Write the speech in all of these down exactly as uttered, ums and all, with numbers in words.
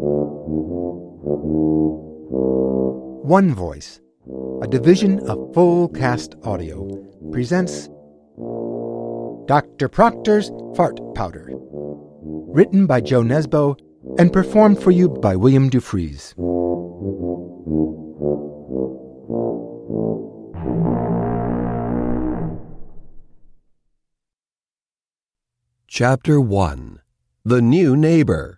One Voice, a division of Full Cast Audio, presents Doctor Proctor's Fart Powder, written by Joe Nesbo and performed for you by William Dufries. Chapter one. The New Neighbor.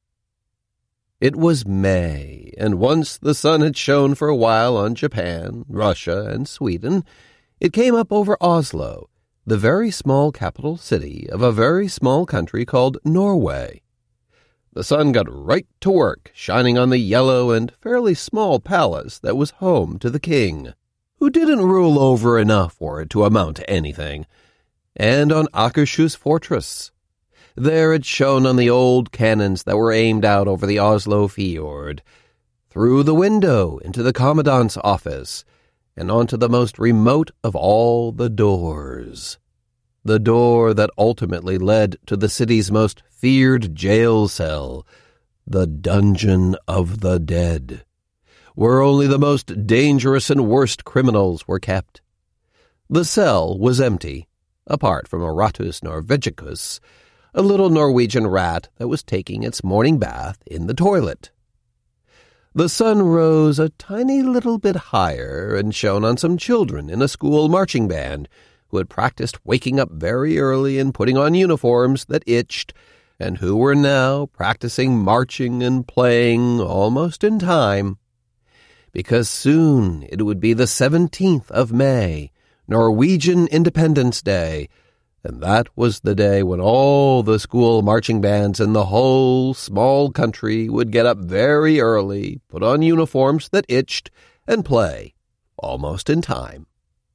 It was May, and once the sun had shone for a while on Japan, Russia, and Sweden, it came up over Oslo, the very small capital city of a very small country called Norway. The sun got right to work, shining on the yellow and fairly small palace that was home to the king, who didn't rule over enough for it to amount to anything, and on Akershus fortress. There it shone on the old cannons that were aimed out over the Oslo fjord, through the window into the commandant's office, and onto the most remote of all the doors, the door that ultimately led to the city's most feared jail cell, the Dungeon of the Dead, where only the most dangerous and worst criminals were kept. The cell was empty, apart from a Rattus norvegicus, a little Norwegian rat that was taking its morning bath in the toilet. The sun rose a tiny little bit higher and shone on some children in a school marching band who had practiced waking up very early and putting on uniforms that itched, and who were now practicing marching and playing almost in time. Because soon it would be the seventeenth of May, Norwegian Independence Day, and that was the day when all the school marching bands in the whole small country would get up very early, put on uniforms that itched, and play, almost in time.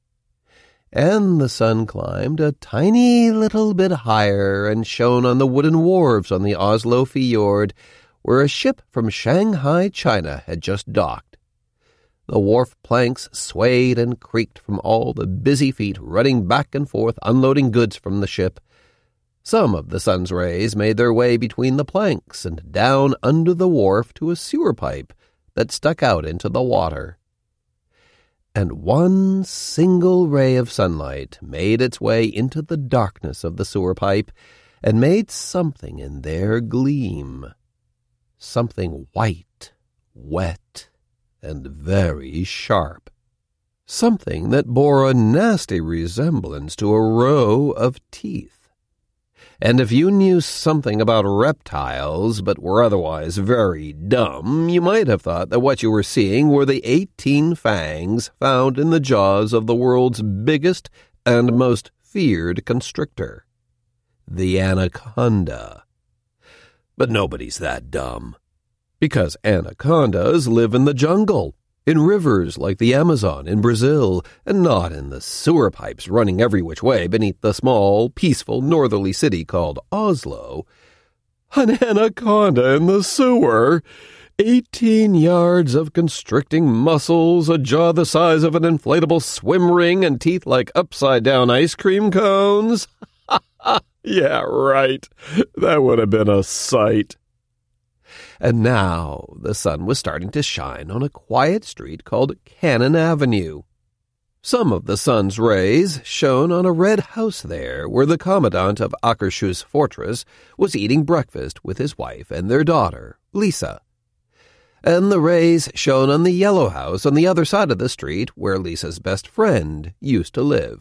And the sun climbed a tiny little bit higher and shone on the wooden wharves on the Oslo fjord, where a ship from Shanghai, China, had just docked. The wharf planks swayed and creaked from all the busy feet running back and forth unloading goods from the ship. Some of the sun's rays made their way between the planks and down under the wharf to a sewer pipe that stuck out into the water. And one single ray of sunlight made its way into the darkness of the sewer pipe and made something in there gleam. Something white, wet, and very sharp. Something that bore a nasty resemblance to a row of teeth. And if you knew something about reptiles, but were otherwise very dumb, you might have thought that what you were seeing were the eighteen fangs found in the jaws of the world's biggest and most feared constrictor, the anaconda. But nobody's that dumb. Because anacondas live in the jungle, in rivers like the Amazon in Brazil, and not in the sewer pipes running every which way beneath the small, peaceful, northerly city called Oslo. An anaconda in the sewer! Eighteen yards of constricting muscles, a jaw the size of an inflatable swim ring, and teeth like upside-down ice cream cones? Yeah, right. That would have been a sight. And now the sun was starting to shine on a quiet street called Cannon Avenue. Some of the sun's rays shone on a red house there where the commandant of Akershus fortress was eating breakfast with his wife and their daughter, Lisa. And the rays shone on the yellow house on the other side of the street where Lisa's best friend used to live.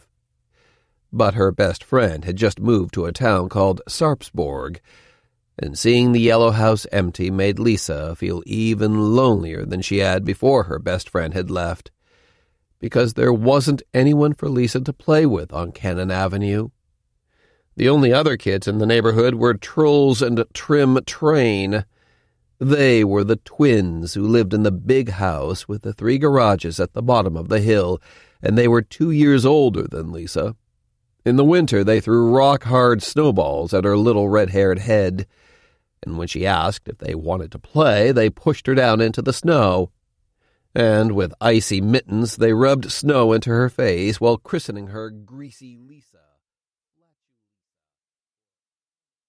But her best friend had just moved to a town called Sarpsborg, and seeing the yellow house empty made Lisa feel even lonelier than she had before her best friend had left, because there wasn't anyone for Lisa to play with on Cannon Avenue. The only other kids in the neighborhood were Trolls and Trim Train. They were the twins who lived in the big house with the three garages at the bottom of the hill, and they were two years older than Lisa. In the winter they threw rock-hard snowballs at her little red-haired head, and when she asked if they wanted to play, they pushed her down into the snow. And with icy mittens they rubbed snow into her face while christening her Greasy Lisa.